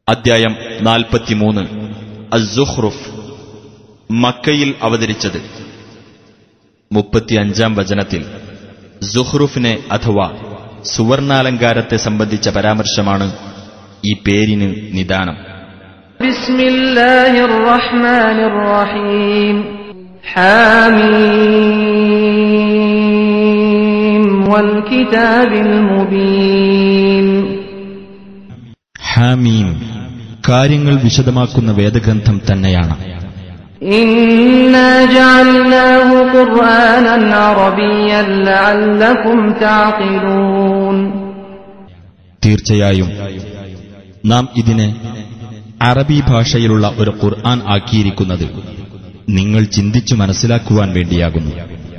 അദ്ധ്യായം 43 അസ്-സുഖ്റുഫ്. മക്കയിൽ അവതരിച്ചത്. 35-ാം വചനത്തിൽ സുഖ്റുഫിനെ അഥവാ സുവർണാലങ്കാരത്തെ സംബന്ധിച്ച പരാമർശമാണ് ഈ പേരിന് നിദാനം. ബിസ്മില്ലാഹിർ റഹ്മാനിർ റഹീം. ഹാമീം വൽ കിതാബിൽ മുബീൻ. ഹാമീം കാര്യങ്ങൾ വിശദമാക്കുന്ന വേദഗ്രന്ഥം തന്നെയാണ്. ഇന്നാ ജഅൽനാഹു ഖുർആനൻ അറബിയ്യൻ ലഅല്ലകും തഅഖിലൂൻ. തീർച്ചയായും നാം ഇതിനെ അറബി ഭാഷയിലുള്ള ഒരു ഖുർആൻ ആക്കിയിരിക്കുന്നത് നിങ്ങൾ ചിന്തിച്ചു മനസ്സിലാക്കുവാൻ വേണ്ടിയാകുന്നു.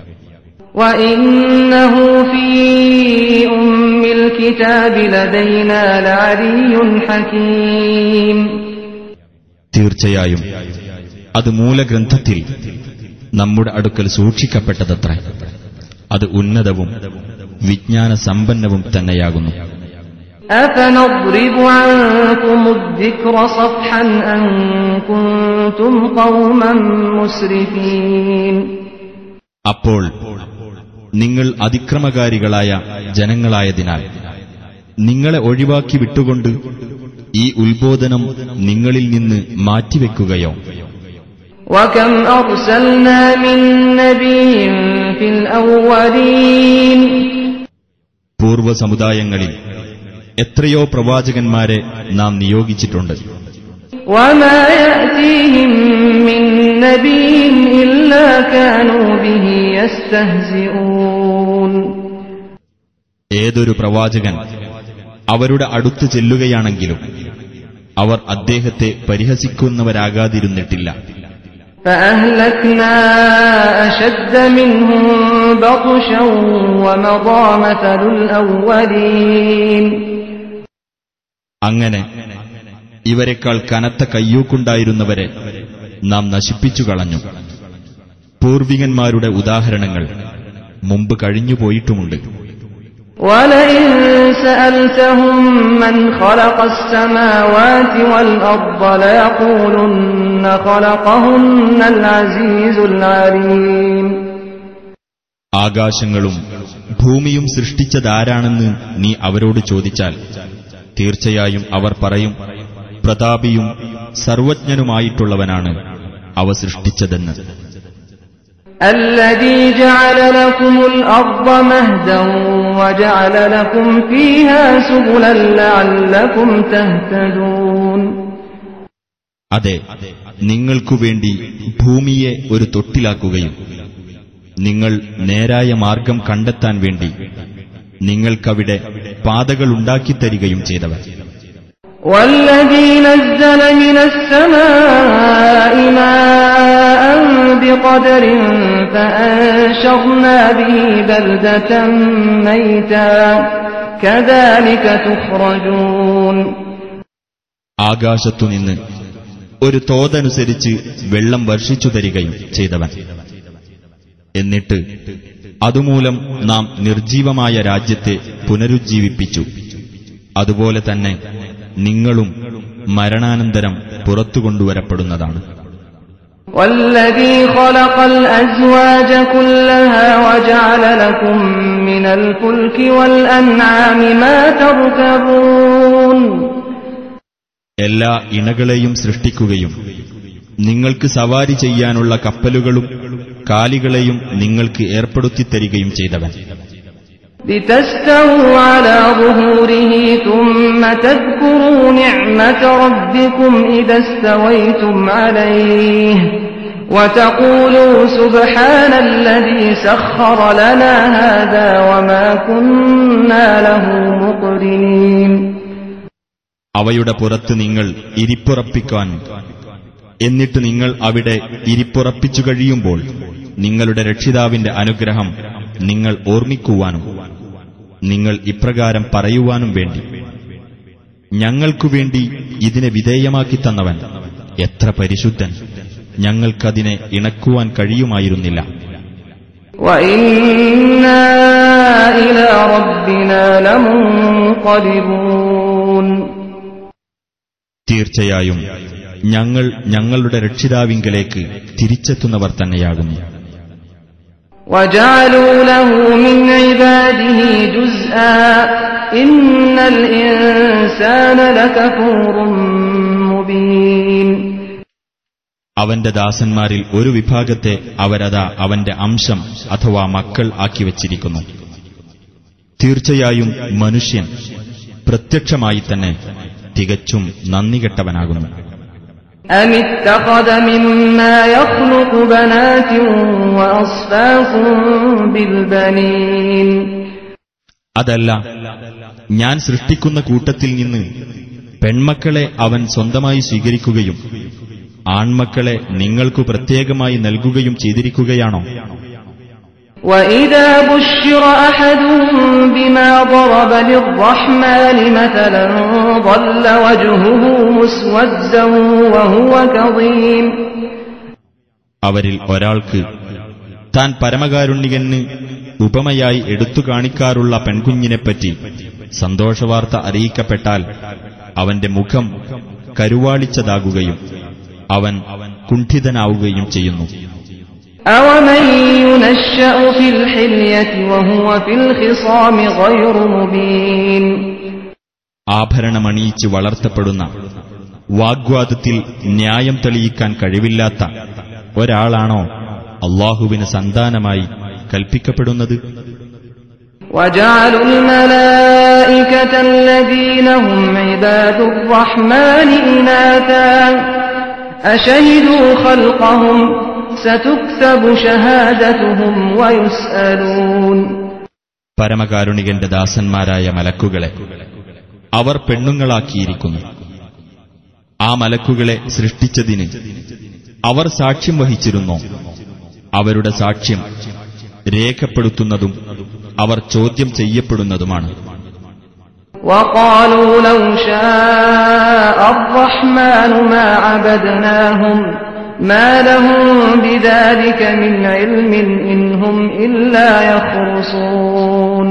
വഇന്നഹു ഫീ ഉമ്മിൽ കിതാബി ലദൈനാ ലഅലിയ്യുൻ ഹകീം. തീർച്ചയായും അത് മൂലഗ്രന്ഥത്തിൽ നമ്മുടെ അടുക്കൽ സൂക്ഷിക്കപ്പെട്ടതത്രേ. അത് ഉന്നതവും വിജ്ഞാന സമ്പന്നവും തന്നെയാകുന്നു. അഫനദ്രിബു അൻകുമുദ്ദിക്റ സഫ്ഹൻ അൻ കുൻതും ഖൗമൻ മുസ്രിഫീൻ. അപ്പോൾ നിങ്ങൾ അതിക്രമകാരികളായ ജനങ്ങളായതിനാൽ നിങ്ങളെ ഒഴിവാക്കി വിട്ടുകൊണ്ട് ഈ ഉത്ബോധനം നിങ്ങളിൽ നിന്ന് മാറ്റിവെക്കുകയോ? വകം അർസൽനാ മിൻ നബിയ്യിൻ ഫിൽ അവ്വലീൻ. പൂർവ്വ സമുദായങ്ങളിൽ എത്രയോ പ്രവാചകന്മാരെ നാം നിയോഗിച്ചിട്ടുണ്ട്. വമാ യഅതീഹിം മിൻ നബിയ്യിൻ ഇല്ലാ കാനൂ ബിഹി യസ്തഹ്സിഊൻ. ഏതൊരു പ്രവാചകൻ അവരുടെ അടുത്ത് ചെല്ലുകയാണെങ്കിലും അവർ അദ്ദേഹത്തെ പരിഹസിക്കുന്നവരാകാതിരുന്നിട്ടില്ല. فأهلكنا أشد منهم بطشا ومضى مثل الأولين. അങ്ങനെ ഇവരെക്കാൾ കനത്ത കയ്യൂക്കുണ്ടായിരുന്നവരെ നാം നശിപ്പിച്ചു കളഞ്ഞു. പൂർവികന്മാരുടെ ഉദാഹരണങ്ങൾ മുമ്പ് കഴിഞ്ഞുപോയിട്ടുമുണ്ട്. وَلَئِن سَأَلْتَهُم مَّنْ خَلَقَ السَّمَاوَاتِ وَالْأَرْضَ لَيَقُولُنَّ خَلَقَهُنَّ الْعَزِيزُ الْعَلِيمُ. ആകാശങ്ങളും ഭൂമിയും സൃഷ്ടിച്ചതാരാണെന്ന് നീ അവരോട് ചോദിച്ചാൽ തീർച്ചയായും അവർ പറയും, പ്രതാപിയും സർവജ്ഞനുമായിട്ടുള്ളവനാണ് അവ സൃഷ്ടിച്ചതെന്ന്. الذي جعل لكم الأرض مهدا وجعل لكم فيها سبلا لعلكم تهتدون. അതെ, നിങ്ങൾക്കുവേണ്ടി ഭൂമിയെ ഒരു തൊട്ടിലാക്കുകയും നിങ്ങൾ നേരായ മാർഗം കണ്ടെത്താൻ വേണ്ടി നിങ്ങൾക്കവിടെ പാതകളുണ്ടാക്കിത്തരികയും ചെയ്തവർ. والذي نزل من السماء ماء بقدر فأنشرنا به بلدة ميتا كذلك تخرجون. ആകാശത്തുനിന്ന് ഒരു തോതനുസരിച്ച് വെള്ളം വർഷിച്ചു തരികയും ചെയ്തവൻ. എന്നിട്ട് അതുമൂലം നാം നിർജീവമായ രാജ്യത്തെ പുനരുജ്ജീവിപ്പിച്ചു. അതുപോലെ തന്നെ നിങ്ങളും മരണാനന്തരം പുറത്തുകൊണ്ടുവരപ്പെടുന്നതാണ്. والذي خلق الأزواج كلها وجعل لكم من الفلك والأنعام ما تركبون. എല്ലാ ഇണകളെയും സൃഷ്ടിക്കുകയും നിങ്ങൾക്ക് സവാരി ചെയ്യാനുള്ള കപ്പലുകളും കാലികളെയും നിങ്ങൾക്ക് ഏർപ്പെടുത്തിത്തരികയും ചെയ്തവൻ. لتستووا على ظهوره ثم تذكروا نعمة ربكم إذا استويتم عليه وتقولوا سبحان الذي سخر لنا هذا وما كنا له مقرنين. അവയുടെ പുറത്ത് നിങ്ങൾ ഇരിപ്പുറപ്പിക്കാൻ, എന്നിട്ട് നിങ്ങൾ അവിടെ ഇരിപ്പുറപ്പിച്ചു കഴിയുമ്പോൾ നിങ്ങളുടെ രക്ഷിതാവിന്റെ അനുഗ്രഹം നിങ്ങൾ ഓർമ്മിക്കുവാനും നിങ്ങൾ ഇപ്രകാരം പറയുവാനും വേണ്ടി, ഞങ്ങൾക്കുവേണ്ടി ഇതിനെ വിധേയമാക്കി തന്നവൻ എത്ര പരിശുദ്ധൻ, ഞങ്ങൾക്കതിനെ ഇണക്കുവാൻ കഴിയുമായിരുന്നില്ല. وَإِنَّا إِلَى رَبِّنَا لَمُنقَلِبُونَ. തീർച്ചയായും ഞങ്ങൾ ഞങ്ങളുടെ രക്ഷിതാവിങ്കലേക്ക് തിരിച്ചെത്തുന്നവർ തന്നെയാകുന്നു. وَجَعَلُوا لَهُ مِنْ عِبَادِهِ جُزْءًا إِنَّ الْإِنسَانَ لَكَفُورٌ مُبِينٌ. അവന്റെ ദാസന്മാരിൽ ഒരു വിഭാഗത്തെ അവരതാ അവന്റെ അംശം അഥവാ മക്കൾ ആക്കിവച്ചിരിക്കുന്നു. തീർച്ചയായും മനുഷ്യൻ പ്രത്യക്ഷമായി തന്നെ തികച്ചും നന്ദികെട്ടവനാകുന്നു. أَمِ اتَّخَذَ مِمَّا يَخْلُقُ بَنَاتٍ وَأَصْفَاكُم بِالْبَنِينَ. അതല്ല, ഞാൻ സൃഷ്ടിക്കുന്ന കൂട്ടത്തിൽ നിന്ന് പെൺമക്കളെ അവൻ സ്വന്തമായി സ്വീകരിക്കുകയും ആൺമക്കളെ നിങ്ങൾക്കു പ്രത്യേകമായി നൽകുകയും ചെയ്തിരിക്കുകയാണോ? وَإِذَا بُشِّرَ أَحَدُهُم بِمَا ضَرَبَ لِلرَّحْمَنِ مَثَلًا ظَلَّ وَجْهُهُ مُسْوَدًّا وَهُوَ كَظِيمٌ. അവരിൽ ഒരാൾക്ക് താൻ പരമകാരുണികന് ഉപമയായി എടുത്തു കാണിക്കാറുള്ള പെൺകുഞ്ഞിനെപ്പറ്റി സന്തോഷവാർത്ത അറിയിക്കപ്പെട്ടാൽ അവന്റെ മുഖം കരുവാളിച്ചതാകുകയും അവൻ കുണ്ഠിതനാവുകയും ചെയ്യുന്നു. أَوَمَن يُنَشَّأُ فِي الْحِلْيَةِ وَهُوَ فِي الْخِصَامِ غَيْرُ مُبِينٍ. ആഭരണമണിയിച്ച് വളർത്തപ്പെടുന്ന വാഗ്വാദത്തിൽ ന്യായം തെളിയിക്കാൻ കഴിവില്ലാത്ത ഒരാളാണോ അല്ലാഹുവിന് സന്താനമായി കൽപ്പിക്കപ്പെടുന്നത്? وَجَعَلُوا الْمَلَائِكَةَ الَّذِينَ هُمْ عِبَادُ الرَّحْمَنِ إِنَاثًا أَشَهِدُوا خَلْقَهُمْ سَتُكْتَبُ شَهَادَتُهُمْ وَيُسْأَلُونَ. പരമകാരുണികന്റെ ദാസന്മാരായ മലക്കുകളെ അവർ പെണ്ണുങ്ങളാക്കിയിരിക്കുന്നു. ആ മലക്കുകളെ സൃഷ്ടിച്ചതിന് അവർ സാക്ഷ്യം വഹിച്ചിരുന്നോ? അവരുടെ സാക്ഷ്യം രേഖപ്പെടുത്തുന്നതും അവർ ചോദ്യം ചെയ്യപ്പെടുന്നതുമാണ്. وَقَالُوا لَوْ شَاءَ الرَّحْمَنُ مَا عَبَدْنَاهُمْ مَا لَهُم بِذَلِكَ مِنْ عِلْمٍ إِنْ هُمْ إِلَّا يَخْرُصُونَ.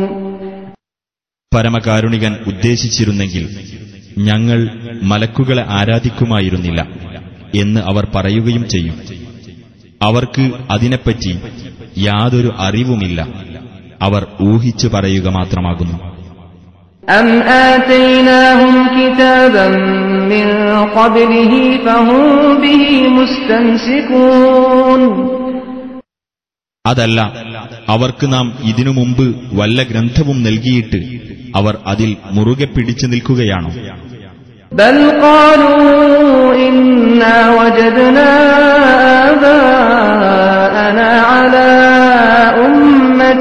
പരമകാരുണികൻ ഉദ്ദേശിച്ചിരുന്നെങ്കിൽ ഞങ്ങൾ മലക്കുകളെ ആരാധിക്കുമായിരുന്നില്ല എന്ന് അവർ പറയുകയും ചെയ്യും. അവർക്ക് അതിനെപ്പറ്റി യാതൊരു അറിവുമില്ല, അവർ ഊഹിച്ചു പറയുക മാത്രമാകുന്നു. أَمْ آتَيْنَاهُمْ كِتَابًا مِّن قَبْلِهِ فَهُمْ بِهِ مُسْتَمْسِكُونَ. അതല്ല, അവർക്ക് നാം ഇതിനു മുമ്പ് വല്ല ഗ്രന്ഥവും നൽകിയിട്ട് അവർ അതിൽ മുറുകെ പിടിച്ചു നിൽക്കുകയാണോ? بَلْ قَالُوا إِنَّا وَجَدْنَا آبَاءَنَا عَلَىٰ أُمَّةٍ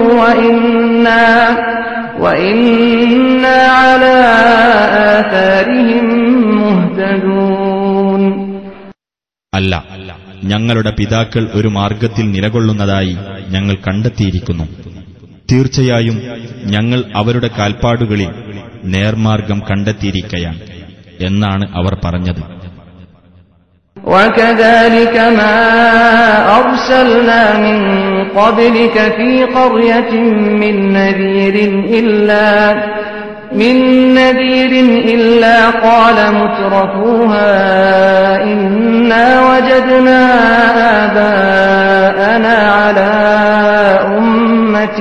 وَإِنَّا عَلَىٰ آثَارِهِم مُهْتَدُونَ. അല്ല, ഞങ്ങളുടെ പിതാക്കൾ ഒരു മാർഗത്തിൽ നിലകൊള്ളുന്നതായി ഞങ്ങൾ കണ്ടെത്തിയിരിക്കുന്നു. തീർച്ചയായും ഞങ്ങൾ അവരുടെ കാൽപ്പാടുകളിൽ നേർമാർഗം കണ്ടെത്തിയിരിക്കയാണ് എന്നാണ് അവർ പറഞ്ഞത്. وَكَذَلِكَ مَا أَرْسَلْنَا مِن قَبْلِكَ فِي قَرْيَةٍ مِّن نَّذِيرٍ إِلَّا قَالَ مُتْرَفُوهَا إِنَّا وَجَدْنَا آبَاءَنَا عَلَىٰ أُمَّةٍ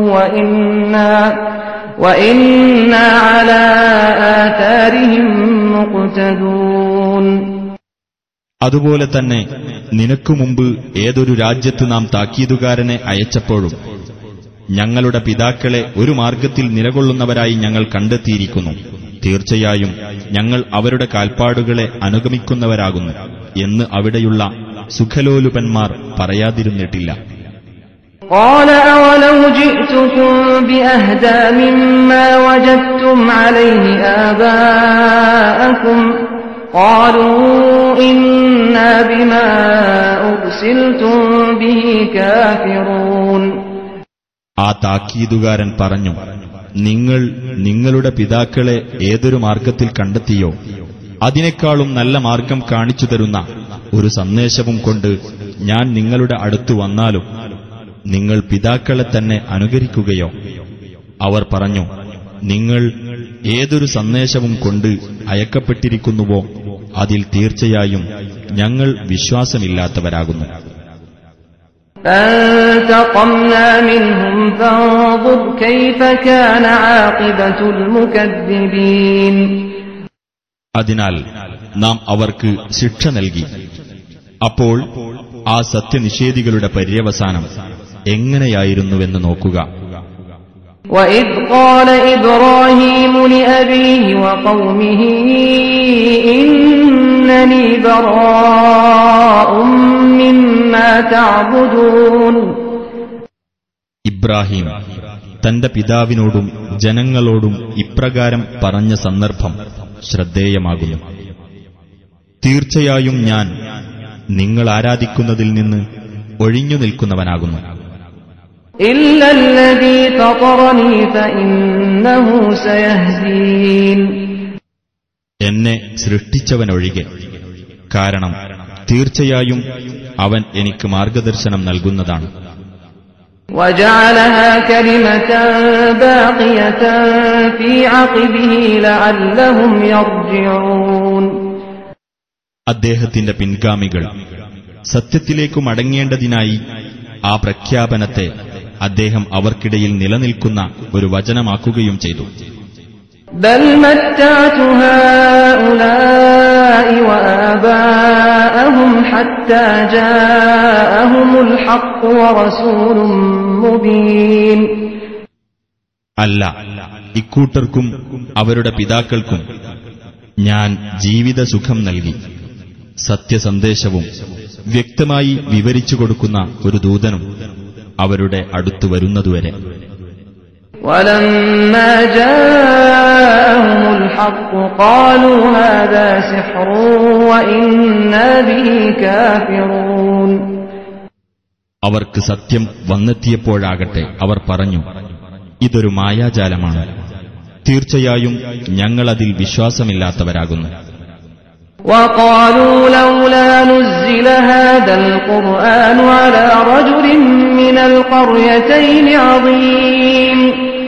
وَإِنَّا عَلَىٰ آثَارِهِم مُقْتَدُونَ. അതുപോലെ തന്നെ നിനക്കു മുമ്പ് ഏതൊരു രാജ്യത്ത് നാം താക്കീതുകാരനെ അയച്ചപ്പോഴും ഞങ്ങളുടെ പിതാക്കളെ ഒരു മാർഗത്തിൽ നിലകൊള്ളുന്നവരായി ഞങ്ങൾ കണ്ടെത്തിയിരിക്കുന്നു. തീർച്ചയായും ഞങ്ങൾ അവരുടെ കാൽപ്പാടുകളെ അനുഗമിക്കുന്നവരാകുന്നു എന്ന് അവിടെയുള്ള സുഖലോലുപന്മാർ പറയാതിരുന്നിട്ടില്ല. قَالَ أَوَلَوْ جِئْتُكُم بِأَهْدَىٰ مِمَّا وَجَدتُّمْ عَلَيْهِ آبَاءَكُمْ قَالُوا إِنَّا بِمَا أُرْسِلْتُم بِهِ كَافِرُونَ. ആ താക്കീതുകാരൻ പറഞ്ഞു, നിങ്ങൾ നിങ്ങളുടെ പിതാക്കളെ ഏതൊരു മാർഗത്തിൽ കണ്ടെത്തിയോ അതിനേക്കാളും നല്ല മാർഗം കാണിച്ചു തരുന്ന ഒരു സന്ദേശവും കൊണ്ട് ഞാൻ നിങ്ങളുടെ അടുത്തു വന്നാലും നിങ്ങൾ പിതാക്കളെ തന്നെ അനുകരിക്കുകയോ? അവർ പറഞ്ഞു, നിങ്ങൾ ഏതൊരു സന്ദേശവും കൊണ്ട് അയക്കപ്പെട്ടിരിക്കുന്നുവോ അതിൽ തീർച്ചയായും ഞങ്ങൾ വിശ്വാസമില്ലാത്തവരാകുന്നു. فانتقمنا منهم فانظر كيف كان عاقبة المكذبين. അതിനാൽ നാം അവർക്ക് ശിക്ഷ നൽകി. അപ്പോൾ ആ സത്യനിഷേധികളുടെ പര്യവസാനം എങ്ങനെയായിരുന്നുവെന്ന് നോക്കുക. وَإِذْ قَالَ إِبْرَاهِيمُ لِأَبِيهِ وَقَوْمِهِ إِنَّنِي بَرَاءٌ مِّمَّا تَعْبُدُونَ. ഇബ്രാഹിം തന്റെ പിതാവിനോടും ജനങ്ങളോടും ഇപ്രകാരം പറഞ്ഞ സന്ദർഭം ശ്രദ്ധേയമാകുന്നു. തീർച്ചയായും ഞാൻ നിങ്ങൾ ആരാധിക്കുന്നതിൽ നിന്ന് ഒഴിഞ്ഞു നിൽക്കുന്നവനാകുന്നു. إِلَّا الَّذِي فَطَرَنِي فَإِنَّهُ سَيَهْدِينِ. എന്നെ സൃഷ്ടിച്ചവനൊഴികെ, കാരണം തീർച്ചയായും അവൻ എനിക്ക് മാർഗദർശനം നൽകുന്നതാണ്. وَجَعَلَهَا كَلِمَةً بَاقِيَةً فِي عَقِبِهِ لَعَلَّهُمْ يَرْجِعُونَ. അദ്ദേഹത്തിന്റെ പിൻഗാമികൾ സത്യത്തിലേക്കു മടങ്ങേണ്ടതിനായി ആ പ്രഖ്യാപനത്തെ അദ്ദേഹം അവർക്കിടയിൽ നിലനിൽക്കുന്ന ഒരു വചനമാക്കുകയും ചെയ്തു. بَلْ مَتَّعْتُ هَؤُلَاءِ وَآبَاءَهُمْ حَتَّى جَاءَهُمُ الْحَقُّ وَرَسُولٌ مُبِينٌ. അല്ല, ഇക്കൂട്ടർക്കും അവരുടെ പിതാക്കൾക്കും ഞാൻ ജീവിതസുഖം നൽകി, സത്യസന്ദേശവും വ്യക്തമായി വിവരിച്ചു കൊടുക്കുന്ന ഒരു ദൂതനും അവരുടെ അടുത്തു വരുന്നതുവരെ. وَلَمَّا جَاءَهُمُ الْحَقُّ قَالُوا هَذَا سِحْرٌ وَإِنَّا بِهِ كَافِرُونَ. അവർക്ക് സത്യം വന്നെത്തിയപ്പോഴാകട്ടെ അവർ പറഞ്ഞു, ഇതൊരു മായാജാലമാണ്, തീർച്ചയായും ഞങ്ങളതിൽ വിശ്വാസമില്ലാത്തവരാകുന്നു. وَقَالُوا لَوْلَا نُزِّلَ هَذَا الْقُرْآنُ عَلَى رَجُلٍ مِّنَ الْقَرْيَتَيْنِ عَظِيمٍ.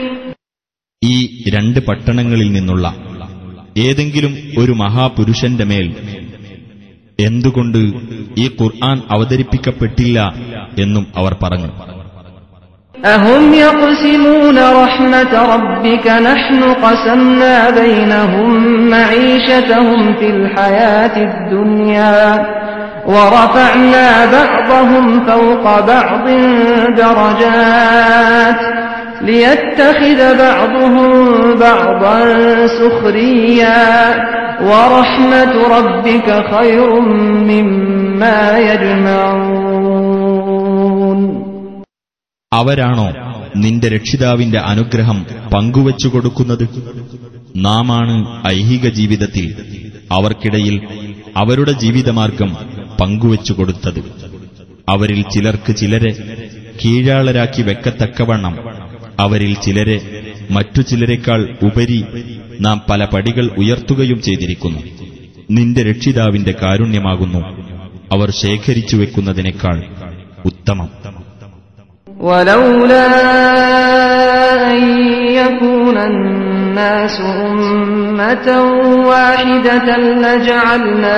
ഈ രണ്ട് പട്ടണങ്ങളിൽ നിന്നുള്ള ഏതെങ്കിലും ഒരു മഹാപുരുഷന്റെ മേൽ എന്തുകൊണ്ട് ഈ ഖുർആൻ അവതരിപ്പിക്കപ്പെട്ടില്ല എന്നും അവർ പറഞ്ഞു. أَهُمْ يَقْسِمُونَ رَحْمَةَ رَبِّكَ نَحْنُ قَسَمْنَا بَيْنَهُم مَّعِيشَتَهُمْ فِي الْحَيَاةِ الدُّنْيَا وَرَفَعْنَا بَعْضَهُمْ فَوْقَ بَعْضٍ دَرَجَاتٍ لِيَتَّخِذَ بَعْضُهُم بَعْضًا سُخْرِيًّا وَرَحْمَةُ رَبِّكَ خَيْرٌ مِّمَّا يَجْمَعُونَ. അവരാണോ നിന്റെ രക്ഷിതാവിന്റെ അനുഗ്രഹം പങ്കുവച്ചു കൊടുക്കുന്നത്? നാമാണ് ഐഹിക ജീവിതത്തിൽ അവർക്കിടയിൽ അവരുടെ ജീവിതമാർഗം പങ്കുവച്ചു കൊടുത്തത്. അവരിൽ ചിലർക്ക് ചിലരെ കീഴാളരാക്കി വെക്കത്തക്കവണ്ണം അവരിൽ ചിലരെ മറ്റു ചിലരെക്കാൾ ഉപരി നാം പല പടികൾ ഉയർത്തുകയും ചെയ്തിരിക്കുന്നു. നിന്റെ രക്ഷിതാവിന്റെ കാരുണ്യമാകുന്നു അവർ ശേഖരിച്ചു വെക്കുന്നതിനേക്കാൾ ഉത്തമം. وَلَوْلَا أَن يَكُونَ النَّاسُ أُمَّةً وَاحِدَةً لَجَعَلْنَا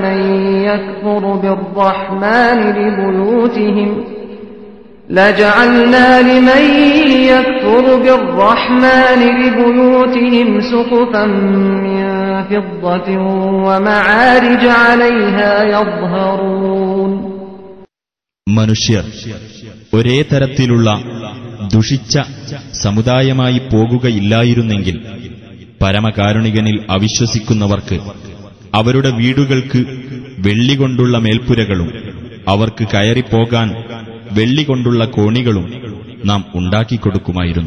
لِمَن يَكْفُرُ بِالرَّحْمَنِ لِبُيُوتِهِمْ سُقُفًا مِّن فِضَّةٍ وَمَعَارِجَ عَلَيْهَا يَظْهَرُونَ. മനുഷ്യർ ഒരേ തരത്തിലുള്ള ദുഷിച്ച സമുദായമായി പോകുകയില്ലായിരുന്നെങ്കിൽ പരമകാരുണികനിൽ അവിശ്വസിക്കുന്നവർക്ക് അവരുടെ വീടുകൾക്ക് വെള്ളികൊണ്ടുള്ള മേൽപ്പുരകളും അവർക്ക് കയറിപ്പോകാൻ വെള്ളികൊണ്ടുള്ള കോണികളും നാം ഉണ്ടാക്കിക്കൊടുക്കുമായിരുന്നു.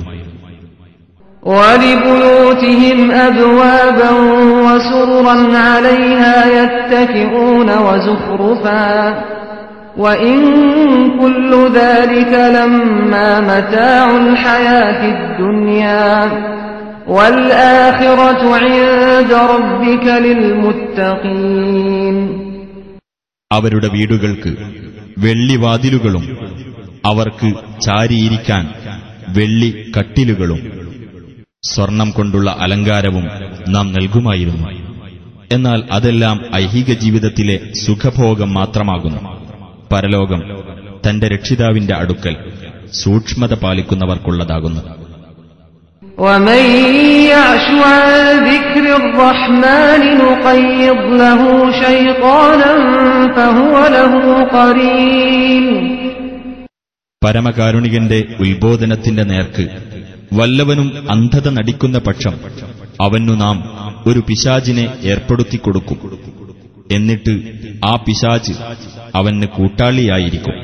وَلِبُيُوتِهِمْ أَبْوَابًا وَسُرُرًا عَلَيْهَا يَتَّكِئُونَ وَزُخْرُفًا وَإِن كُلُّ ذَلِكَ لَمَّا مَتَاعُ الْحَيَاةِ الدُّنْيَا وَالْآخِرَةُ عِندَ رَبِّكَ لِلْمُتَّقِينَ. അവരുടെ വീടുകൾക്ക് വെള്ളിവാതിലുകളും അവർക്ക് ചാരിയിരിക്കാൻ വെള്ളി കട്ടിലുകളും സ്വർണം കൊണ്ടുള്ള അലങ്കാരവും നാം നൽകുമായിരുന്നു. എന്നാൽ അതെല്ലാം ഐഹിക ജീവിതത്തിലെ സുഖഭോഗം മാത്രമാകുന്നു. പരലോകം തന്റെ രക്ഷിതാവിന്റെ അടുക്കൽ സൂക്ഷ്മത പാലിക്കുന്നവർക്കുള്ളതാകുന്നു. ومن يعش عن ذكر الرحمن نقيض له شيطانا فهو له قرين. പരമകാരുണികന്റെ ഉത്ബോധനത്തിന്റെ നേർക്ക് വല്ലവനും അന്ധത നടിക്കുന്ന പക്ഷം അവനു നാം ഒരു പിശാചിനെ ഏർപ്പെടുത്തിക്കൊടുക്കും. എന്നിട്ട് ആ പിശാച് അവന് കൂട്ടാളിയായിരിക്കും.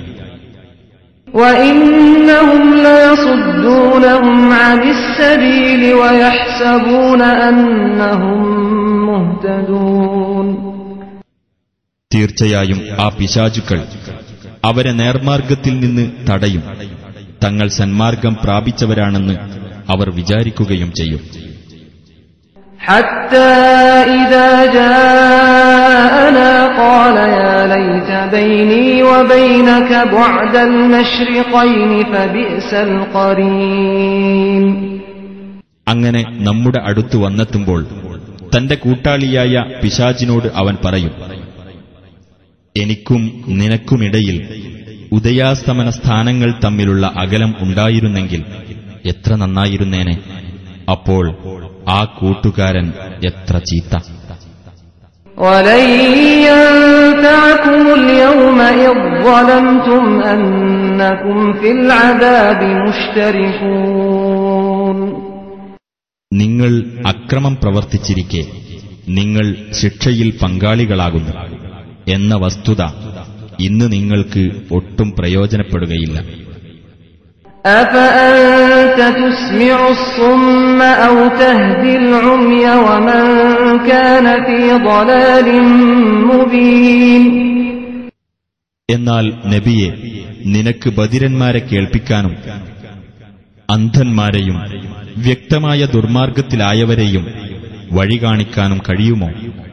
وَإِنَّهُمْ لَيَصُدُّونَهُمْ عَنِ السَّبِيلِ وَيَحْسَبُونَ أَنَّهُمْ مُهْتَدُونَ. തീർച്ചയായും ആ പിശാചുക്കൾ അവരെ നേർമാർഗത്തിൽ നിന്ന് തടയും. തങ്ങൾ സന്മാർഗം പ്രാപിച്ചവരാണെന്ന് അവർ വിചാരിക്കുകയും ചെയ്യും. حتى إذا جاءنا قال يا ليت بيني وبينك بعد المشرقين فبئس القرين. അങ്ങനെ നമ്മുടെ അടുത്ത് വന്നെത്തുമ്പോൾ തന്റെ കൂട്ടാളിയായ പിശാചിനോട് അവൻ പറയും, എനിക്കും നിനക്കുമിടയിൽ ഉദയാസ്തമന സ്ഥാനങ്ങൾ തമ്മിലുള്ള അകലം ഉണ്ടായിരുന്നെങ്കിൽ എത്ര നന്നായിരുന്നേനെ. അപ്പോൾ ആ കൂട്ടുകാരൻ എത്ര ചീത്ത. وَلَن يَنفَعَكُمُ الْيَوْمَ إِذ ظَّلَمْتُمْ أَنَّكُمْ فِي الْعَذَابِ مُشْتَرِكُونَ. നിങ്ങൾ അക്രമം പ്രവർത്തിച്ചിരിക്കെ നിങ്ങൾ ശിക്ഷയിൽ പങ്കാളികളാകുന്നു എന്ന വസ്തുത ഇന്ന് നിങ്ങൾക്ക് ഒട്ടും പ്രയോജനപ്പെടുകയില്ല. أَفَأَنْتَ تُسْمِعُ الصُّمَّ أَوْ تَهْدِي الْعُمْيَ وَمَنْ كَانَ فِي ضَلَالٍ مُبِينٍ. എന്നാൽ നബിയെ, നിനക്ക് ബധിരന്മാരെ കേൾപ്പിക്കാനും അന്ധന്മാരെയും വ്യക്തമായ ദുർമാർഗത്തിലായവരെയും വഴി കാണിക്കാനും കഴിയുമോ?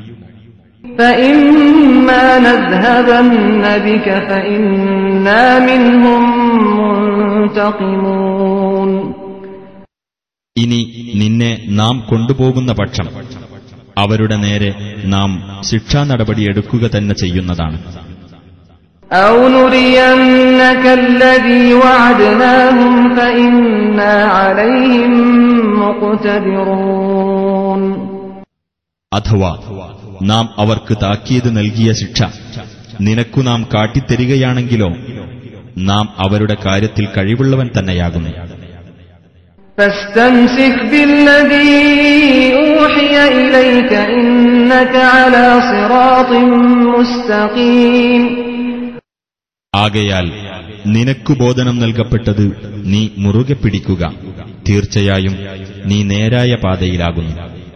فَإِمَّا نَذْهَبَنَّ بِكَ فَإِنَّا مِنْهُمْ مُنْتَقِمُونَ. ഇനി നിന്നെ നാം കൊണ്ടുപോകുന്ന പക്ഷം അവരുടെ നേരെ നാം ശിക്ഷാ നടപടിയെടുക്കുക തന്നെ ചെയ്യുന്നതാണ്. أَوْ نُرِيَنَّكَ الَّذِي وَعَدْنَاهُمْ فَإِنَّا عَلَيْهِمْ مُقْتَدِرُونَ. അഥവാ നാം അവർക്ക് താക്കീത് നൽകിയ ശിക്ഷ നിനക്കു നാം കാട്ടിത്തരികയാണെങ്കിലോ നാം അവരുടെ കാര്യത്തിൽ കഴിവുള്ളവൻ തന്നെയാകുന്നു. فَاسْتَمْسِكْ بِالَّذِي أُوحِيَ إِلَيْكَ إِنَّكَ عَلَى صِرَاطٍ مُسْتَقِيمٍ. ആകയാൽ നിനക്കു ബോധനം നൽകപ്പെട്ടത് നീ മുറുകെ പിടിക്കുക. തീർച്ചയായും നീ നേരായ പാതയിലാകുന്നു.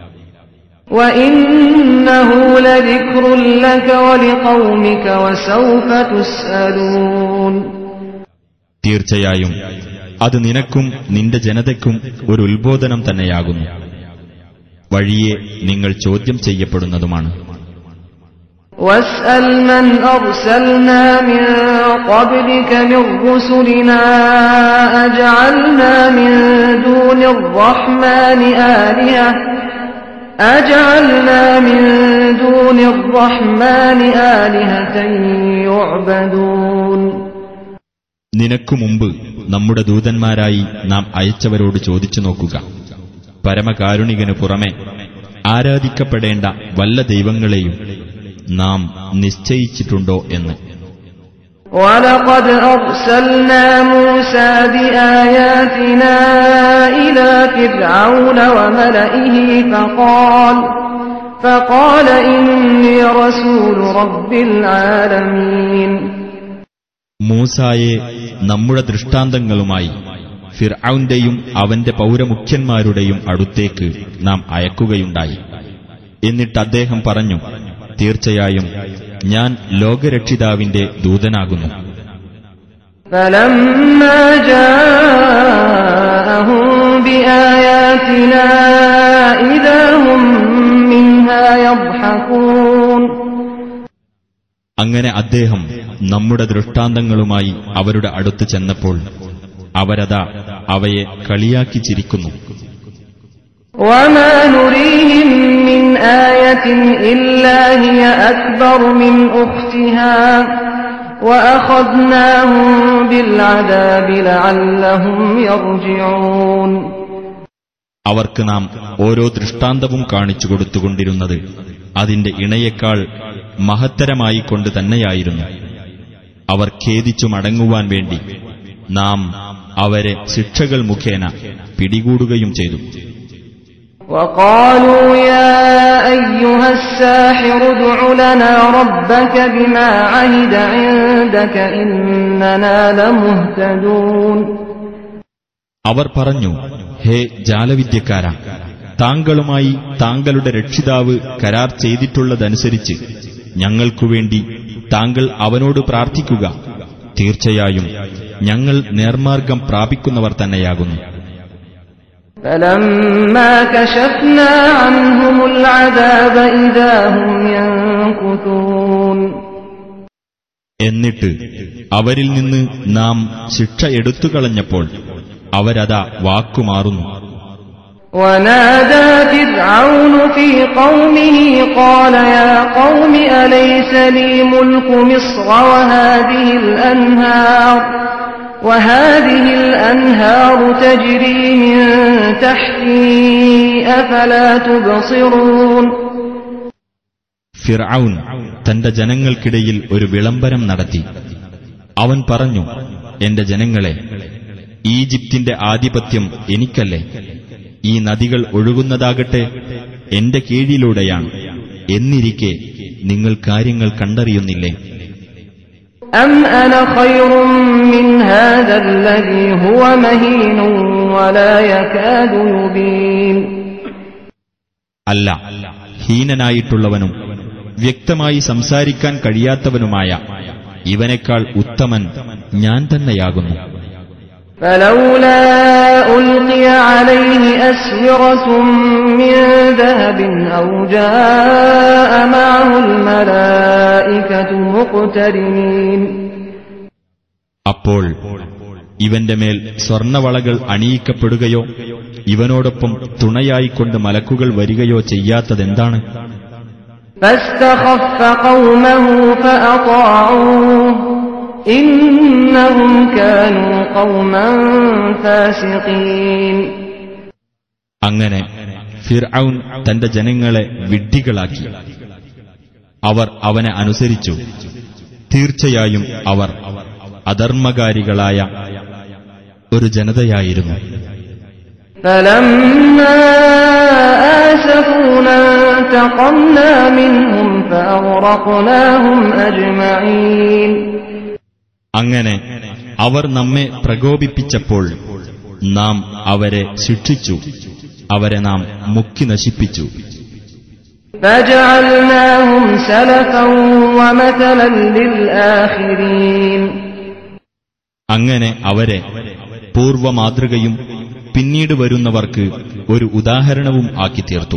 وَإِنَّهُ لَذِكْرٌ لَكَ وَلِقَوْمِكَ وَسَوْفَ تُسْأَلُونَ. തീർച്ചയായും അത് നിനക്കും നിന്റെ ജനതയ്ക്കും ഒരു ഉത്ബോധനം തന്നെയാകുന്നു. വഴിയെ നിങ്ങൾ ചോദ്യം ചെയ്യപ്പെടുന്നതുമാണ്. وَاسْأَلْ مَنْ أَرْسَلْنَا مِنْ قَبْلِكَ مِنْ رُسُلِنَا أَجَعَلْنَا مِنْ دُونِ الرَّحْمَنِ آلِهَةً يُعْبَدُونَ. നിനക്കു മുമ്പ് നമ്മുടെ ദൂതന്മാരായി നാം അയച്ചവരോട് ചോദിച്ചു നോക്കുക, പരമകാരുണികനു പുറമെ ആരാധിക്കപ്പെടേണ്ട വല്ല ദൈവങ്ങളെയും നാം നിശ്ചയിച്ചിട്ടുണ്ടോ എന്ന്. وَلَقَدْ أَرْسَلْنَا مُوسَى بِآيَاتِنَا إِلَى فِرْعَوْنَ وَمَلَئِهِ فَقَالَ إِنِّي رَسُولُ رَبِّ الْعَالَمِينَ. മൂസായെ നമ്മുടെ ദൃഷ്ടാന്തങ്ങളുമായി ഫിർഔന്റെയും അവന്റെ പൗരമുഖ്യന്മാരുടെയും അടുത്തേക്ക് നാം അയക്കുകയുണ്ടായി. എന്നിട്ട് അദ്ദേഹം പറഞ്ഞു, തീർച്ചയായും ഞാൻ ലോകരക്ഷിതാവിന്റെ ദൂതനാകുന്നു. فَلَمَّا جَاءَهُم بِآيَاتِنَا إِذَا هُم مِّنْهَا يَضْحَكُونَ. അങ്ങനെ അദ്ദേഹം നമ്മുടെ ദൃഷ്ടാന്തങ്ങളുമായി അവരുടെ അടുത്ത് ചെന്നപ്പോൾ അവരതാ അവയെ കളിയാക്കി ചിരിക്കുന്നു. وما نريهم من آية إلا هي أكبر من أختها وأخذناهم بالعذاب لعلهم يرجعون. അവർക്ക് നാം ഓരോ ദൃഷ്ടാന്തവും കാണിച്ചു കൊടുത്തുകൊണ്ടിരുന്നത് അതിന്റെ ഇണയേക്കാൾ മഹത്തരമായിക്കൊണ്ട് തന്നെയായിരുന്നു. അവർ ഖേദിച്ചു മടങ്ങുവാൻ വേണ്ടി നാം അവരെ ശിക്ഷകൾ മുഖേന പിടികൂടുകയും ചെയ്തു. وقالوا يا أيها الساحر ادع لنا ربك بما عهد عندك إننا لمهتدون. അവർ പറഞ്ഞു, ഹേ ജാലവിദ്യക്കാരാ, താങ്കളുമായി താങ്കളുടെ രക്ഷിതാവ് കരാർ ചെയ്തിട്ടുള്ളതനുസരിച്ച് ഞങ്ങൾക്കുവേണ്ടി താങ്കൾ അവനോട് പ്രാർത്ഥിക്കുക. തീർച്ചയായും ഞങ്ങൾ നേർമാർഗം പ്രാപിക്കുന്നവർ തന്നെയാകുന്നു. فلما كشفنا عنهم العذاب إذا هم ينكثون. എന്നിട്ട് അവരിൽ നിന്ന് നാം ശിക്ഷ എടുത്തുകളഞ്ഞപ്പോൾ അവരതാ വാക്കുമാറുന്നു. ونادى فرعون في قومه قال يا قوم أليس لي ملك مصر وهذه الأنهار تجري من تحتي أفلا تبصرون. ഫിർഔൻ തന്റെ ജനങ്ങൾക്കിടയിൽ ഒരു വിളംബരം നടത്തി. അവൻ പറഞ്ഞു, എന്റെ ജനങ്ങളെ, ഈജിപ്തിന്റെ ആധിപത്യം എനിക്കല്ലേ? ഈ നദികൾ ഒഴുകുന്നതാകട്ടെ എന്റെ കീഴിലൂടെയാണ്. എന്നിരിക്കെ നിങ്ങൾ കാര്യങ്ങൾ കണ്ടറിയുന്നില്ലേ? أم أنا خير من هذا الذي هو مهين ولا يكاد يبين. അല്ല, ഹീനനായിട്ടുള്ളവനും വ്യക്തമായി സംസാരിക്കാൻ കഴിയാത്തവനുമായ ഇവനേക്കാൾ ഉത്തമൻ ഞാൻ തന്നെയാകുന്നു. فلولا ألقي عليه أسورة من ذهب أو جاء معه الملائكة مقترنين. അപ്പോൾ ഇവന്റെ മേൽ സ്വർണവളകൾ അണിയിക്കപ്പെടുകയോ ഇവനോടൊപ്പം തുണയായിക്കൊണ്ട് മലക്കുകൾ വരികയോ ചെയ്യാത്തതെന്താണ്? فاستخف قومه فأطاعوه إنهم كانوا قوما فاسقين. അങ്ങനെ ഫിർഔൻ തന്റെ ജനങ്ങളെ വിഡ്ഢികളാക്കി. അവർ അവനെ അനുസരിച്ചു. തീർച്ചയായും അവർ അധർമ്മകാരികളായ ഒരു ജനതയായിരുന്നു. فلما آسفونا انتقمنا منهم فأغرقناهم أجمعين. അങ്ങനെ അവർ നമ്മെ പ്രകോപിപ്പിച്ചപ്പോൾ നാം അവരെ ശിക്ഷിച്ചു. അവരെ നാം മുക്കി നശിപ്പിച്ചു. فجعلناهم سلفا ومثلا للآخرين. അങ്ങനെ അവരെ പൂർവമാതൃകയും പിന്നീട് വരുന്നവർക്ക് ഒരു ഉദാഹരണവും ആക്കി തീർത്തു.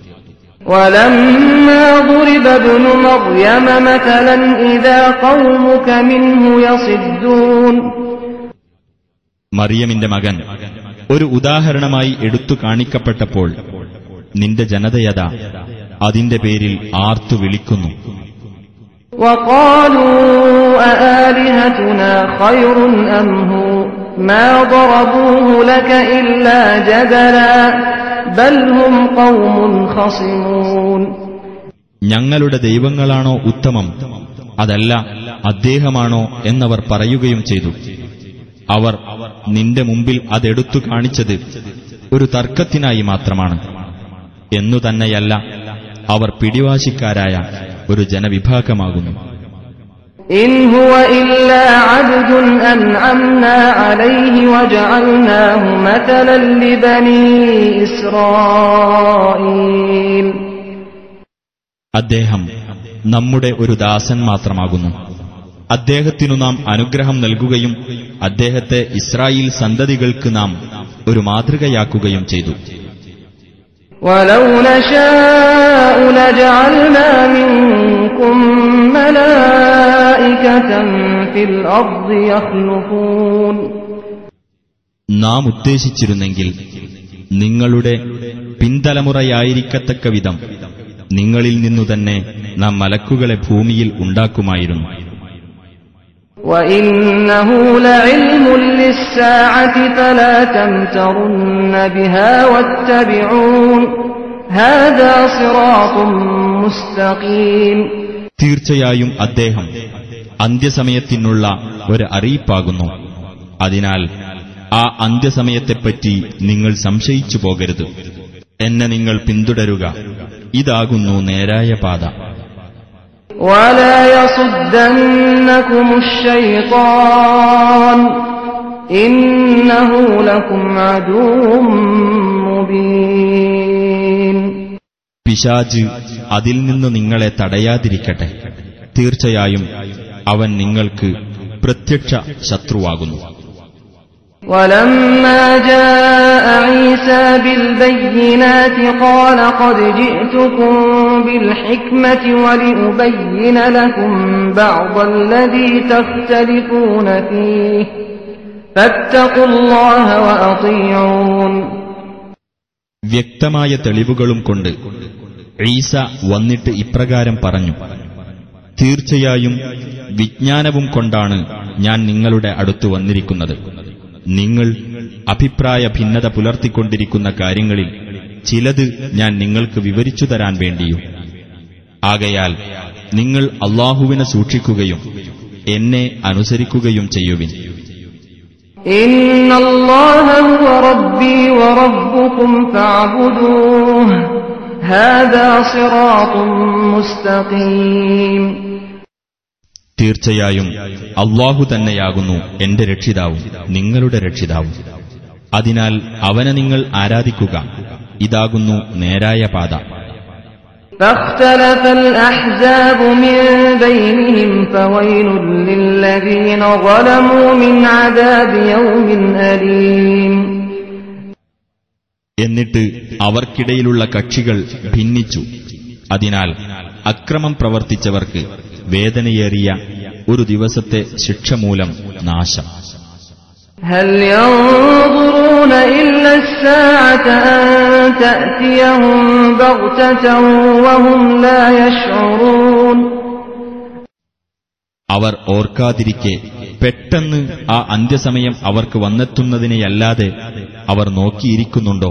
ولما ضرب ابن مريم مثلا إذا قومك منه يصدون. മറിയമിന്റെ മകൻ ഒരു ഉദാഹരണമായി എടുത്തു കാണിക്കപ്പെട്ടപ്പോൾ നിന്റെ ജനതയതാ അതിന്റെ പേരിൽ ആർത്തു വിളിക്കുന്നു. وقالوا أآلهتنا خير أم هو ما ضربوه لك إلا جدلا بل هم قوم خصمون. ഞങ്ങളുടെ ദൈവങ്ങളാണോ ഉത്തമം, അതല്ല അദ്ദേഹമാണോ എന്നവർ പറയുകയും ചെയ്തു. അവർ നിന്റെ മുമ്പിൽ അതെടുത്തു കാണിച്ചത് ഒരു തർക്കത്തിനായി മാത്രമാണ്. എന്നു തന്നെയല്ല, അവർ പിടിവാശിക്കാരായ ഒരു ജനവിഭാഗമാകുന്നു. ഇൻ ഹുവ ഇല്ലാ അബ്ദുൻ അൻഅംനാ അലൈഹി വജഅൽനാഹു മതലൻ ലിബനീ ഇസ്രായീൽ. അദ്ദേഹം നമ്മുടെ ഒരു ദാസൻ മാത്രമാകുന്നു. അദ്ദേഹത്തിനു നാം അനുഗ്രഹം നൽകുകയും അദ്ദേഹത്തെ ഇസ്രായേൽ സന്തതികൾക്ക് നാം ഒരു മാതൃകയാക്കുകയും ചെയ്തു. വലൗ നശാഉ ലജഅൽനാ മിൻകും മലായികതൻ ഫിൽ അർദി യഖ്ലുഫൂൻ. നാം ഉദ്ദേശിച്ചിരുന്നെങ്കിൽ നിങ്ങളുടെ പിൻതലമുറയായിരിക്കത്തക്ക വിധം നിങ്ങളിൽ നിന്നുതന്നെ നാം മലക്കുകളെ ഭൂമിയിൽ ഉണ്ടാക്കുമായിരുന്നു. وَإِنَّهُ لَعِلْمٌ لِلسَّاعَةِ فَلَا تَمْتَرُنَّ بِهَا وَاتَّبِعُونِ هَذَا صِرَاطٌ مُسْتَقِيمٌ. തീർച്ചയായും അദ്ദേഹം അന്ത്യസമയത്തിനുള്ള ഒരു അറിയിപ്പാകുന്നു. അതിനാൽ ആ അന്ത്യസമയത്തെപ്പറ്റി നിങ്ങൾ സംശയിച്ചു പോകരുത്. എന്നെ നിങ്ങൾ പിന്തുടരുക, ഇതാകുന്നു നേരായ പാത. وَلَا يَصُدَّنَّكُمُ الشَّيْطَانُ إِنَّهُ لَكُمْ عَدُوٌّ مُبِينٌ. പിശാച് അതിൽ നിന്ന് നിങ്ങളെ തടയാതിരിക്കട്ടെ. തീർച്ചയായും അവൻ നിങ്ങൾക്ക് പ്രത്യക്ഷ ശത്രുവാകുന്നു. وَلَمَّا جَاءَ عِيسَى بِالْبَيِّنَاتِ قَالَ قَدْ جِئْتُكُم بِالْحِكْمَةِ وَلِأُبَيِّنَ لَكُم بَعْضَ الَّذِي تَخْتَلِفُونَ فِيهِ فَاتَّقُوا اللَّهَ وَأَطِيعُونِ. വ്യക്തമായ തെളിവുകളും കൊണ്ട് ഈസ വന്നിട്ട് ഇപ്രകാരം പറഞ്ഞു: തീർച്ചയായും വിജ്ഞാനവും കൊണ്ടാണ് ഞാൻ നിങ്ങളുടെ അടുത്തു വന്നിരിക്കുന്നത്. നിങ്ങൾ അഭിപ്രായ ഭിന്നത പുലർത്തിക്കൊണ്ടിരിക്കുന്ന കാര്യങ്ങളിൽ ചിലത് ഞാൻ നിങ്ങൾക്ക് വിവരിച്ചു തരാൻ വേണ്ടിയും. ആകയാൽ നിങ്ങൾ അല്ലാഹുവിനെ സൂക്ഷിക്കുകയും എന്നെ അനുസരിക്കുകയും ചെയ്യുവിൻ. ഇന്നല്ലാഹ ഹുവ റബ്ബി വറബ്ബുകും ഫഅബ്ദൂഹു ഹാദാ സിറാത്തും മുസ്തഖീം. തീർച്ചയായും അല്ലാഹു തന്നെയാകുന്നു എന്റെ രക്ഷിതാവും നിങ്ങളുടെ രക്ഷിതാവും. അതിനാൽ അവനെ നിങ്ങൾ ആരാധിക്കുക, ഇതാകുന്നു നേരായ പാത. فاختلف الأحزاب من بينهم فويل للذين ظلموا من عذاب يوم أليم. എന്നിട്ട് അവർക്കിടയിലുള്ള കക്ഷികൾ ഭിന്നിച്ചു. അതിനാൽ അക്രമം പ്രവർത്തിച്ചവർക്ക് വേദനയേറിയ ഒരു ദിവസത്തെ ശിക്ഷ മൂലം നാശം. هل ينظرون إلا الساعة أن تأتيهم بغتة وهم لا يشعرون. അവർ ഓർക്കാതിരിക്കെ പെട്ടെന്ന് ആ അന്ത്യസമയം അവർക്ക് വന്നെത്തുന്നതിനെയല്ലാതെ അവർ നോക്കിയിരിക്കുന്നുണ്ടോ?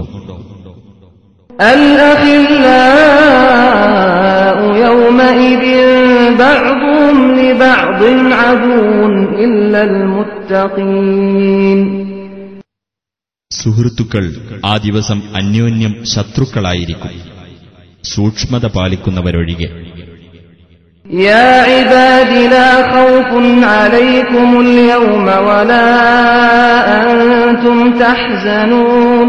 الأخلاء يومئذ بعضهم لبعض عدو إلا المتقين. സുഹൃത്തുക്കൾ ആ ദിവസം അന്യോന്യം ശത്രുക്കളായിരിക്കും, സൂക്ഷ്മത പാലിക്കുന്നവരൊഴികെ. يا عباد لا خوف عليكم اليوم ولا أنتم تحزنون.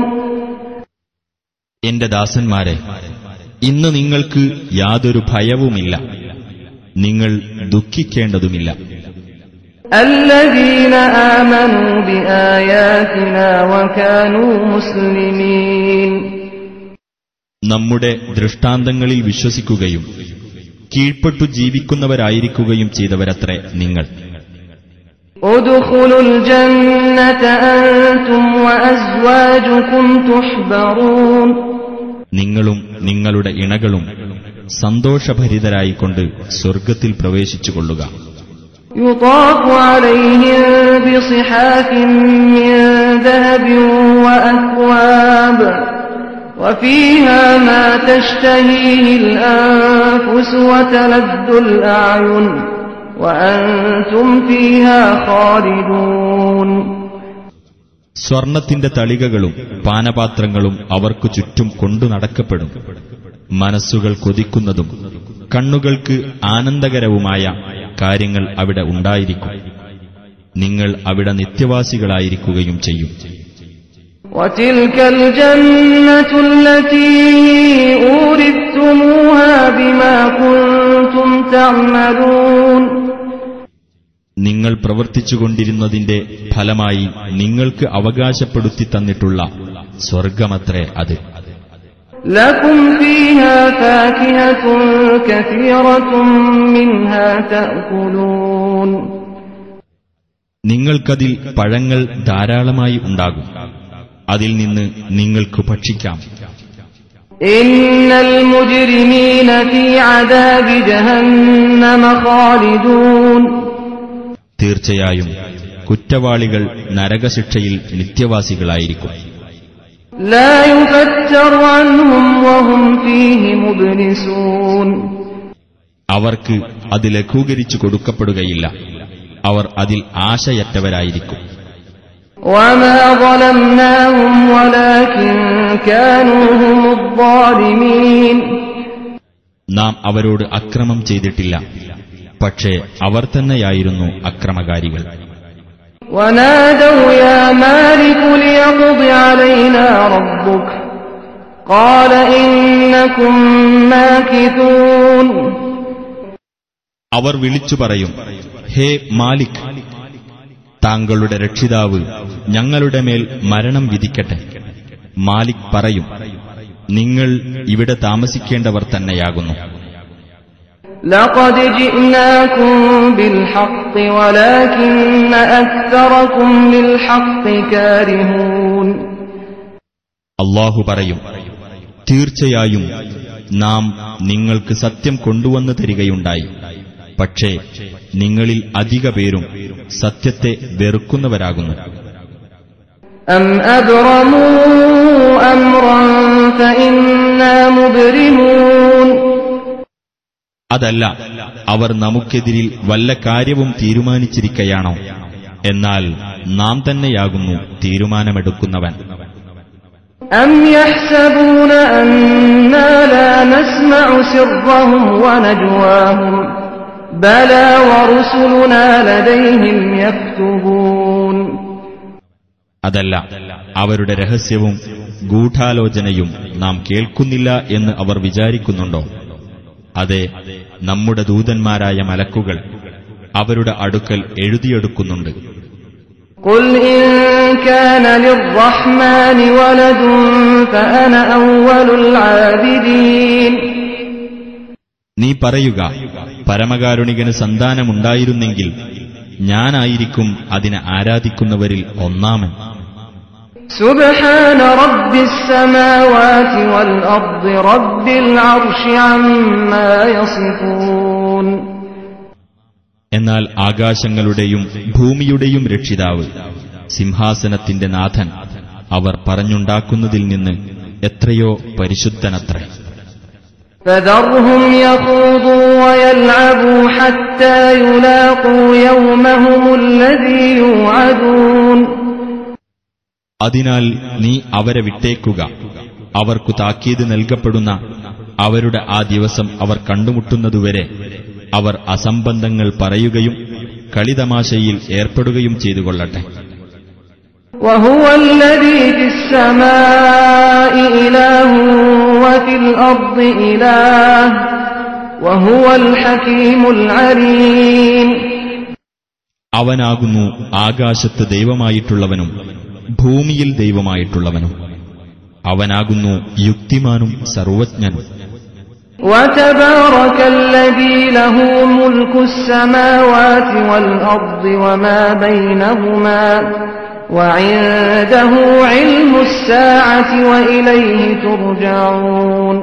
എന്റെ ദാസന്മാരെ, ഇന്ന് നിങ്ങൾക്ക് യാതൊരു ഭയവുമില്ല, നിങ്ങൾ ദുഃഖിക്കേണ്ടതുമില്ല. الذين آمنوا بآياتنا وكانوا مسلمين. നമ്മുടെ ദൃഷ്ടാന്തങ്ങളിൽ വിശ്വസിക്കുകയും കീഴ്പ്പെട്ടു ജീവിക്കുന്നവരായിരിക്കുകയും ചെയ്തവരത്രേ നിങ്ങൾ. ادخلوا الجنة أنتم وأزواجكم تحبرون. നിങ്ങളും നിങ്ങളുടെ ഇണകളും സന്തോഷഭരിതരായിക്കൊണ്ട് സ്വർഗ്ഗത്തിൽ പ്രവേശിച്ചുകൊള്ളുക. يطاف عليهم بصحاف من ذهب وأكواب وفيها ما تشتهيه الأنفس وتلذ الأعين وأنتم فيها خالدون. സ്വർണത്തിന്റെ തളികകളും പാനപാത്രങ്ങളും അവർക്കു ചുറ്റും കൊണ്ടു നടക്കപ്പെടും. മനസ്സുകൾ കൊതിക്കുന്നതും കണ്ണുകൾക്ക് ആനന്ദകരവുമായ കാര്യങ്ങൾ അവിടെ ഉണ്ടായിരിക്കും. നിങ്ങൾ അവിടെ നിത്യവാസികളായിരിക്കുകയും ചെയ്യും. وَتِلْكَ الْجَنَّةُ الَّتِي أُورِثْتُمُوهَا بِمَا كُنتُمْ تَعْمَلُونَ. നിങ്ങൾ പ്രവർത്തിച്ചുകൊണ്ടിരുന്നതിന്റെ ഫലമായി നിങ്ങൾക്ക് അവകാശപ്പെടുത്തി തന്നിട്ടുള്ള സ്വർഗമത്രേ അത്. لَكُمْ فِيهَا فَاكِهَةٌ كَثِيرَةٌ مِنْهَا تَأْكُلُونَ. നിങ്ങൾക്കതിൽ പഴങ്ങൾ ധാരാളമായി ഉണ്ടാകും, അതിൽ നിന്ന് നിങ്ങൾക്ക് ഭക്ഷിക്കാം. ഇന്നൽ മുജ്രിമീന ഫീ അദാബി ജഹന്നമ ഖാലിദൂൻ. തീർച്ചയായും കുറ്റവാളികൾ നരകശിക്ഷയിൽ നിത്യവാസികളായിരിക്കും. ലാ യുഫത്തറു അൻഹും വഹും ഫീഹി മുബ്ലിസൂൻ. അവർക്ക് അത് ലഘൂകരിച്ചു കൊടുക്കപ്പെടുകയില്ല, അവർ അതിൽ ആശയറ്റവരായിരിക്കും. വമാ ളലംനാഹും വലാകിൻ കാനൂ ഹുമുദ് ളാലിമീൻ. നാം അവരോട് അക്രമം ചെയ്തിട്ടില്ല, പക്ഷേ അവർ തന്നെയായിരുന്നു അക്രമകാരികൾ. വനാദൗ യാ മാലികു ലിയഖ്ദി അലൈനാ റബ്ബുക ഖാല ഇന്നകും മാകിഥൂൻ. അവർ വിളിച്ചു പറയും, ഹേ മാലിക്, താങ്കളുടെ രക്ഷിതാവ് ഞങ്ങളുടെ മേൽ മരണം വിധിക്കട്ടെ. മാലിക് പറയും, നിങ്ങൾ ഇവിടെ താമസിക്കേണ്ടവർ തന്നെയാകുന്നു. ലഖദ് ജിഅനാകും ബിൽ ഹഖ് വലാകിന്ന അക്തറകും ലിൽ ഹഖ് കാരിഹൂൻ. അല്ലാഹു പറയും, തീർച്ചയായും നാം നിങ്ങൾക്ക് സത്യം കൊണ്ടുവന്നു തരികയുണ്ടായി, പക്ഷേ നിങ്ങളിൽ അധിക പേരും സത്യത്തെ വെറുക്കുന്നവരാകുന്നു. അം അബ്റമൂ അംറൻ ഫഇന്നാ മുബ്രിമൂൻ. അതല്ല, അവർ നമുക്കെതിരിൽ വല്ല കാര്യവും തീരുമാനിച്ചിരിക്കയാണോ? എന്നാൽ നാം തന്നെയാകുന്നു തീരുമാനമെടുക്കുന്നവൻ. അം യഹ്സബൂന അന്നാ ലാ നസ്മഉ സിർറഹും വനജ്വാഹും ബലാ വറുസുലുനാ ലദൈഹിം യക്തുബൂൻ. അതല്ല, അവരുടെ രഹസ്യവും ഗൂഢാലോചനയും നാം കേൾക്കുന്നില്ല എന്ന് അവർ വിചാരിക്കുന്നുണ്ടോ? അതെ, നമ്മുടെ ദൂതന്മാരായ മലക്കുകൾ അവരുടെ അടുക്കൽ എഴുതിയെടുക്കുന്നുണ്ട്. ഖുൽ ഇൻ കാന ലിർറഹ്മാനി വലദുൻ ഫഅന അവ്വലുൽ ആബിദീൻ. നീ പറയുക, പരമകാരുണികന് സന്താനമുണ്ടായിരുന്നെങ്കിൽ ഞാനായിരിക്കും അതിനെ ആരാധിക്കുന്നവരിൽ ഒന്നാമൻ. സുബ്ഹാന റബ്ബിസ് സമാവാതി വൽ അർദി റബ്ബിൽ അർശി അമ്മാ യസിഫൂൻ. എന്നാൽ ആകാശങ്ങളുടെയും ഭൂമിയുടെയും രക്ഷിതാവ്, സിംഹാസനത്തിന്റെ നാഥൻ, അവർ പറഞ്ഞുണ്ടാക്കുന്നതിൽ നിന്ന് എത്രയോ പരിശുദ്ധനത്രേ. فذرهم يخوضوا ويلعبوا حتى يلاقوا يومهم الذي يوعدون. അതിനാൽ നീ അവരെ വിട്ടേക്കുക, അവർക്കു താക്കീത് നൽകപ്പെടുന്ന അവരുടെ ആ ദിവസം അവർ കണ്ടുമുട്ടുന്നതുവരെ അവർ അസംബന്ധങ്ങൾ പറയുകയും കളിതമാശയിൽ ഏർപ്പെടുകയും ചെയ്തുകൊള്ളട്ടെ. وهو الذي في السماء إله وفي الأرض إله وهو الحكيم العليم. അവനാകുന്നു ആകാശത്ത് ദൈവമായിട്ടുള്ളവനും ഭൂമിയിൽ ദൈവമായിട്ടുള്ളവനും. അവനാകുന്നു യുക്തിമാനും സർവജ്ഞനും. وتبارك الذي له ملك السماوات والأرض وما بينهما وعنده علم الساعة وإليه ترجعون.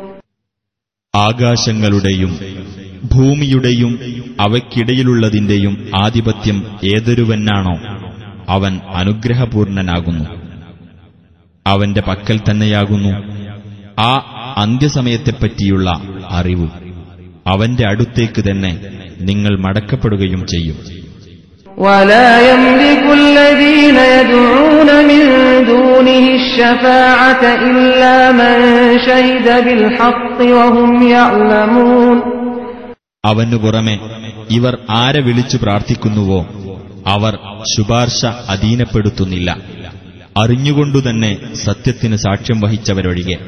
ആകാശങ്ങളുടെയും ഭൂമിയുടെയും അവയ്ക്കിടയിലുള്ളതിന്റെയും ആധിപത്യം ഏതൊരുവനാണോ അവൻ അനുഗ്രഹപൂർണനാകുന്നു. അവന്റെ പക്കൽ തന്നെയാകുന്നു ആ അന്ത്യസമയത്തെപ്പറ്റിയുള്ള അറിവ്. അവന്റെ അടുത്തേക്ക് തന്നെ നിങ്ങൾ മടക്കപ്പെടുകയും ചെയ്യും. ولا يملك الذين يدعون من دونه الشفاعة إلا من شهد بالحق وهم يعلمون. അവനു പുറമെ ഇവർ ആരെ വിളിച്ചു പ്രാർത്ഥിക്കുന്നുവോ അവർ ശുപാർശ അധീനപ്പെടുത്തുന്നില്ല, അറിഞ്ഞുകൊണ്ടുതന്നെ സത്യത്തിന് സാക്ഷ്യം വഹിച്ചവരൊഴികെ.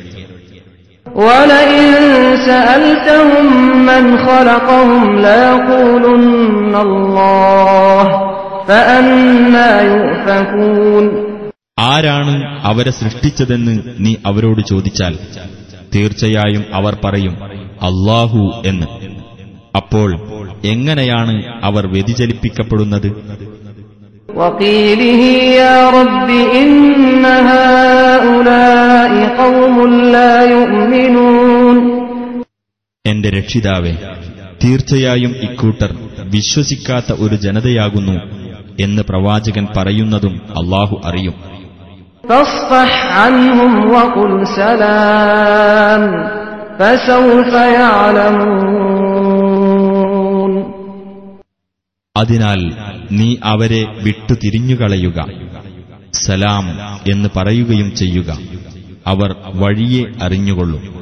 وَلَئِن سَأَلْتَهُم مَّنْ خَلَقَهُمْ لَيَقُولُنَّ اللَّهُ فَأَنَّىٰ يُؤْفَكُونَ. ആരാണ് അവരെ സൃഷ്ടിച്ചതെന്ന് നീ അവരോട് ചോദിച്ചാൽ തീർച്ചയായും അവർ പറയും അല്ലാഹു എന്ന്. അപ്പോൾ എങ്ങനെയാണ് അവർ വ്യതിചലിപ്പിക്കപ്പെടുന്നത്? وقيله يا رب إن هؤلاء قوم لا يؤمنون. എന്റെ രക്ഷിതാവേ, തീർച്ചയായും ഇക്കൂട്ടർ വിശ്വസിക്കാത്ത ഒരു ജനതയാകുന്നു എന്ന് പ്രവാചകൻ പറയുന്നതും അല്ലാഹു അറിയും. فاصفح عنهم وقل سلام فسوف يعلمون. അതിനാൽ നീ അവരെ വിട്ടു തിരിഞ്ഞുകളയുക, സലാം എന്ന് പറയുകയും ചെയ്യുക, അവർ വഴിയെ അറിഞ്ഞുകൊള്ളും.